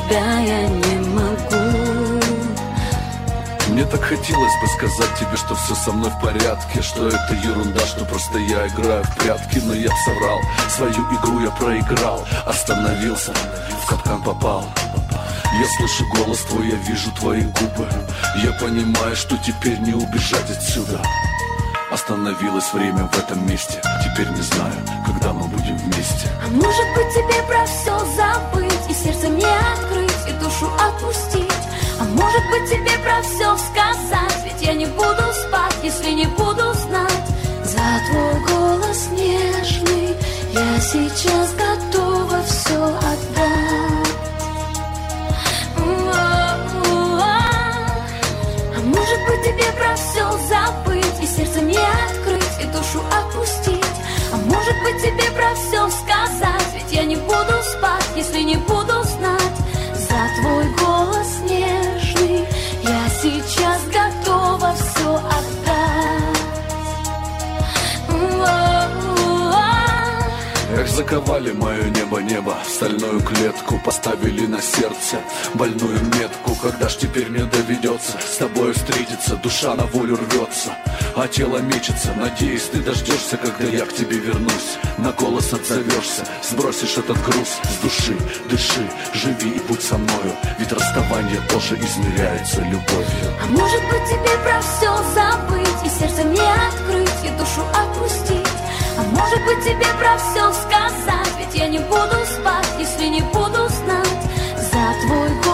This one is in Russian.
тебя я не могу. Мне так хотелось бы сказать тебе, что все со мной в порядке, что это ерунда, что просто я играю в прятки. Но я б соврал, свою игру я проиграл. Остановился, в капкан попал. Я слышу голос твой, я вижу твои губы. Я понимаю, что теперь не убежать отсюда. Остановилось время в этом месте. Теперь не знаю, когда мы будем вместе. А может быть тебе про все забыть, и сердце мне открыть, и душу отпустить. А может быть тебе про все сказать, ведь я не буду спать, если не буду знать. За твой голос нежный я сейчас готова все отдать. А может быть тебе про все забыть, и сердце мне открыть, и душу отпустить. А может быть тебе про все сказать, ведь я не буду спать, если не буду знать. За твой голос нежный я сейчас готова все отдать. Эх, заковали мое небо в стальную клетку, поставили на сердце больную метку. Когда ж теперь мне доведется с тобой встретиться? Душа на волю рвется, а тело мечется. Надеюсь, ты дождешься, когда я к тебе вернусь. На голос отзовешься, сбросишь этот груз с души. Дыши, живи и будь со мною, ведь расставание тоже измеряется любовью. А может быть тебе про все забыть, и сердце мне открыть, и душу отпустить. А может быть тебе про все сказать, ведь я не буду спать, если не буду знать. За твой голос